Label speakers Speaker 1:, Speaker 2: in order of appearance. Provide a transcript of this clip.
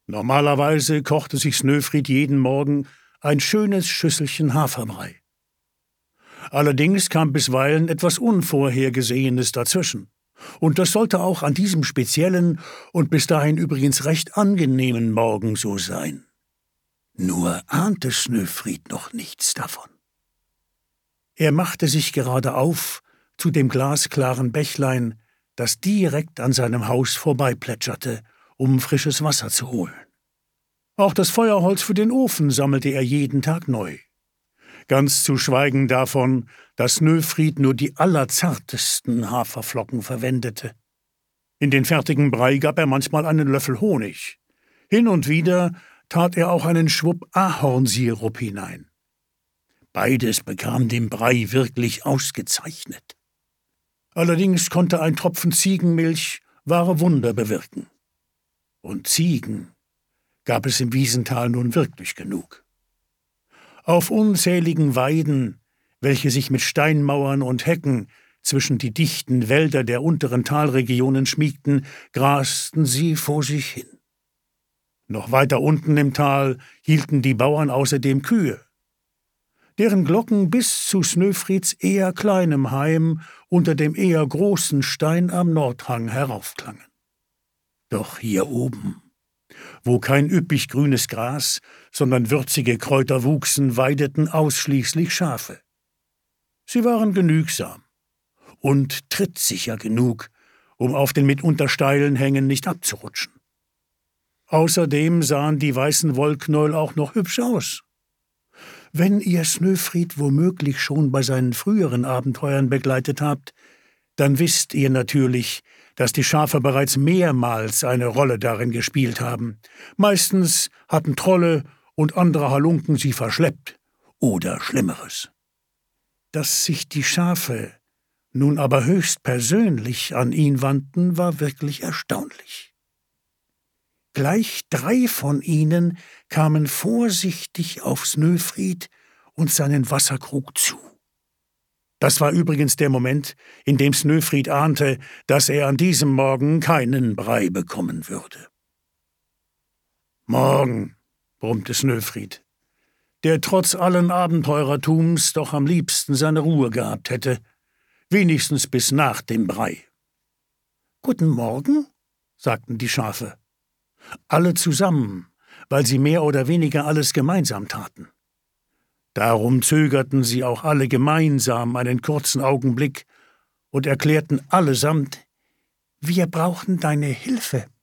Speaker 1: Normalerweise kochte sich Snøfrid jeden Morgen ein schönes Schüsselchen Haferbrei. Allerdings kam bisweilen etwas Unvorhergesehenes dazwischen. Und das sollte auch an diesem speziellen und bis dahin übrigens recht angenehmen Morgen so sein. Nur ahnte Snøfrid noch nichts davon. Er machte sich gerade auf zu dem glasklaren Bächlein, das direkt an seinem Haus vorbeiplätscherte, um frisches Wasser zu holen. Auch das Feuerholz für den Ofen sammelte er jeden Tag neu. Ganz zu schweigen davon, dass Snøfrid nur die allerzartesten Haferflocken verwendete. In den fertigen Brei gab er manchmal einen Löffel Honig. Hin und wieder tat er auch einen Schwupp Ahornsirup hinein. Beides bekam den Brei wirklich ausgezeichnet. Allerdings konnte ein Tropfen Ziegenmilch wahre Wunder bewirken. Und Ziegen gab es im Wiesental nun wirklich genug. Auf unzähligen Weiden, welche sich mit Steinmauern und Hecken zwischen die dichten Wälder der unteren Talregionen schmiegten, grasten sie vor sich hin. Noch weiter unten im Tal hielten die Bauern außerdem Kühe, deren Glocken bis zu Snøfrids eher kleinem Heim unter dem eher großen Stein am Nordhang heraufklangen. Doch hier oben, wo kein üppig grünes Gras, sondern würzige Kräuter wuchsen, weideten ausschließlich Schafe. Sie waren genügsam und trittsicher genug, um auf den mitunter steilen Hängen nicht abzurutschen. Außerdem sahen die weißen Wollknäuel auch noch hübsch aus. Wenn ihr Snøfrid womöglich schon bei seinen früheren Abenteuern begleitet habt, dann wisst ihr natürlich, dass die Schafe bereits mehrmals eine Rolle darin gespielt haben. Meistens hatten Trolle und andere Halunken sie verschleppt oder Schlimmeres. Dass sich die Schafe nun aber höchst persönlich an ihn wandten, war wirklich erstaunlich. Gleich 3 von ihnen kamen vorsichtig auf Snøfrid und seinen Wasserkrug zu. Das war übrigens der Moment, in dem Snøfrid ahnte, dass er an diesem Morgen keinen Brei bekommen würde. »Morgen«, brummte Snøfrid, der trotz allen Abenteurertums doch am liebsten seine Ruhe gehabt hätte, wenigstens bis nach dem Brei. »Guten Morgen«, sagten die Schafe. Alle zusammen, weil sie mehr oder weniger alles gemeinsam taten. Darum zögerten sie auch alle gemeinsam einen kurzen Augenblick und erklärten allesamt: »Wir brauchen deine Hilfe.«